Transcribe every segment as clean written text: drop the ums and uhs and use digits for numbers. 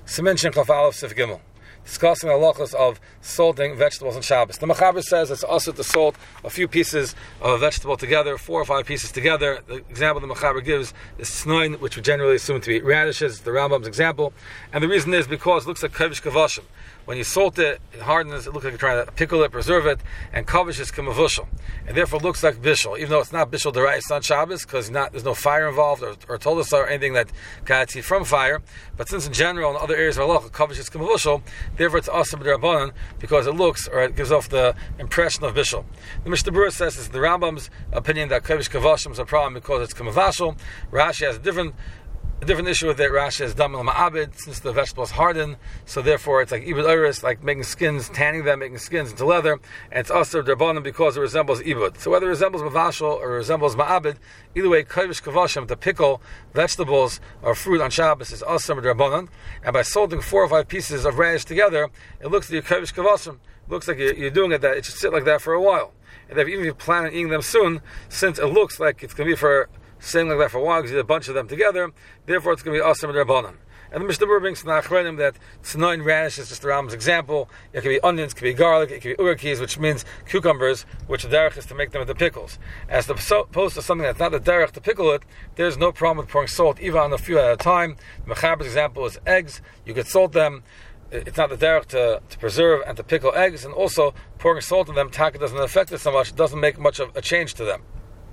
Siman Shin Chaf Aleph Sif Gimel, discussing the halachos of salting vegetables on Shabbos. The Mechaber says it's also to salt a few pieces of a vegetable together, 4 or 5 pieces together. The example the Mechaber gives is snoin, which we generally assume to be radishes, the Rambam's example. And the reason is because it looks like kavish kavashim. When you salt it, it hardens, it looks like you're trying to pickle it, preserve it, and kavish is kamavushal. And therefore it looks like bishul, even though it's not bishul derais on Shabbos, because there's no fire involved, or told us or anything that got eat from fire. But since in general, in other areas of halacha, kavish is kamavushal, therefore it's asur b'drabanan, because it looks, or it gives off the impression of bishul. The Mishnah Berurah says it's the Rambam's opinion that kavish kavashim is a problem because it's kamavashal. Rashi has a different issue with it. Rashi is damel ma'abed, since the vegetable is hardened, so therefore it's like ibud oris, like making skins, tanning them, making skins into leather, and it's asur derbanan because it resembles ibud. So whether it resembles mavashal or resembles ma'abed, either way, kavish kavashim, to pickle vegetables or fruit on Shabbos, is asur derbanan, and by salting 4 or 5 pieces of radish together, it looks like kavish kavashim. It looks like you're doing it, that it should sit like that for a while. And even if you plan on eating them soon, since it looks like it's going to be for sitting like that for a while, because you did a bunch of them together, therefore it's going to be asur b'drabanan. And the Mishnah Berurah brings to the Achronim that tznoin radish is just the Rambam's example. It can be onions, it can be garlic, it can be urakis, which means cucumbers, which the derech is to make them into pickles. As opposed to something that's not the derech to pickle it, there's no problem with pouring salt, even on a few at a time. The Mechaber's example is eggs. You could salt them. It's not the derech to preserve and to pickle eggs, and also pouring salt in them, taka doesn't affect it so much, it doesn't make much of a change to them.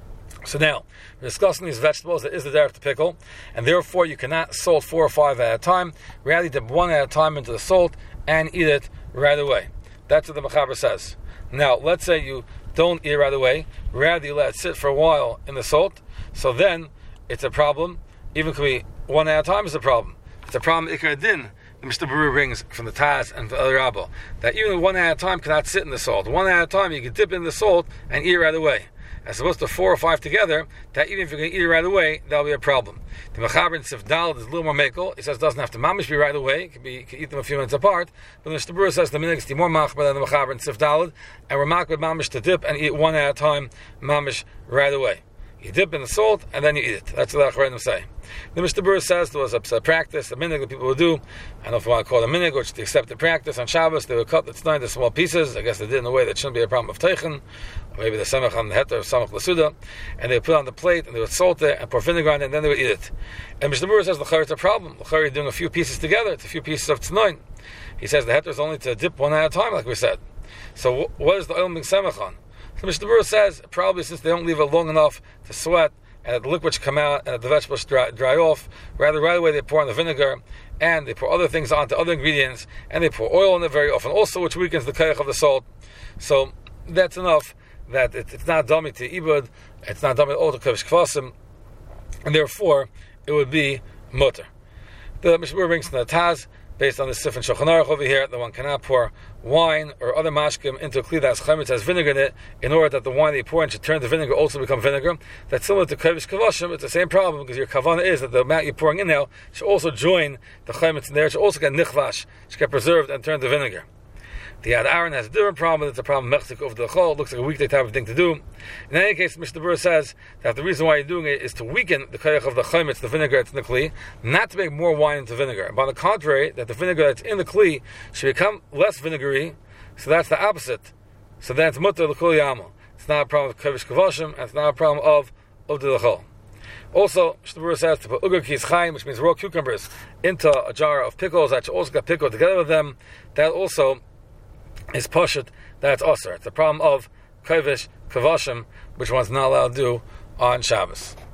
So now, we're discussing these vegetables that is the derech to pickle, and therefore you cannot salt 4 or 5 at a time. Rather, dip 1 at a time into the salt and eat it right away. That's what the Mechaber says. Now, let's say you don't eat it right away, rather you let it sit for a while in the salt, so then it's a problem. Even could be 1 at a time is a problem. It's a problem ikar din. The Mishnah Berurah brings from the Taz and the other Rabba that even 1 at a time cannot sit in the salt. 1 at a time you can dip in the salt and eat it right away. As opposed to 4 or 5 together, that even if you're going to eat it right away, that'll be a problem. The Mechaber in Sif Daled is a little more makel. He says it doesn't have to mamish be right away. You can eat them a few minutes apart. But the Mishnah Berurah says the minhag is more machmer than the Mechaber in Sif Daled, and we're makbid mamish to dip and eat 1 at a time, mamish right away. You dip in the salt and then you eat it. That's what the Achronim say. The Mishnah Berurah says there was a practice, a minhag that people would do. I don't know if you want to call it a minhag, which is the accepted practice on Shabbos. They would cut the tznoin into small pieces. I guess they did in a way that shouldn't be a problem of teichen, or maybe the samach on the heter of samach lasuda, and they would put it on the plate and they would salt it and pour vinegar on it and then they would eat it. And Mishnah Berurah says it's a problem. You're doing a few pieces together. It's a few pieces of tznoin. He says the heter is only to dip 1 at a time, like we said. So what is the oil being samach on? So Mishnah Berurah says probably since they don't leave it long enough to sweat, and the liquids come out, and the vegetables dry off, rather right away they pour on the vinegar, and they pour other things onto other ingredients, and they pour oil on it very often also, which weakens the kayach of the salt. So that's enough that it's not dummy to ibud, it's not dummy to kavish kvasim, and therefore it would be mutter. The Mishnah Berurah brings from the Taz, based on the Sif and Shulchan Aruch over here, that one cannot pour wine or other mashkim into a kli that has chametz, has vinegar in it, in order that the wine that you pour in should turn the vinegar also become vinegar. That's similar to kavish kavashim. It's the same problem, because your kavanah is that the amount you're pouring in now should also join the chametz in there. It should also get nichvash, should get preserved and turn to vinegar. The Yad Aaron has a different problem. It's a problem mechzik over the chol. It looks like a weekday type of thing to do. In any case, Mishnah Berurah says that the reason why you're doing it is to weaken the kayach of the chametz, the vinegar that's in the kli, not to make more wine into vinegar. But on the contrary, that the vinegar that's in the kli should become less vinegary. So that's the opposite. So then it's mutter l'kol yama. It's not a problem of kavish kavashim, and it's not a problem of the chol. Also, Mishnah Berurah says to put ugarkis chaim, which means raw cucumbers, into a jar of pickles that should also get pickled together with them. That also is pashut, that's asur. It's the problem of kavish kavashim, which one's not allowed to do on Shabbos.